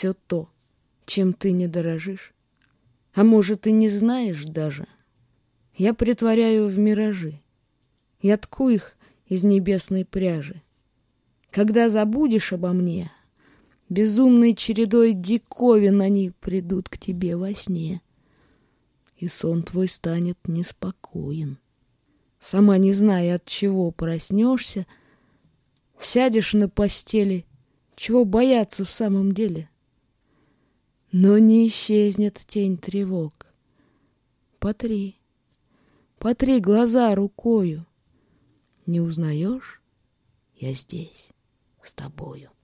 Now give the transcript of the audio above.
все то, чем ты не дорожишь. А может, и не знаешь даже. Я притворяю в миражи. Я тку их из небесной пряжи. Когда забудешь обо мне, безумной чередой диковин они придут к тебе во сне. И сон твой станет неспокоен. Сама не зная, от чего проснешься, сядешь на постели, чего бояться в самом деле. Но не исчезнет тень тревог. Потри глаза рукою. Не узнаешь? Я здесь, с тобою.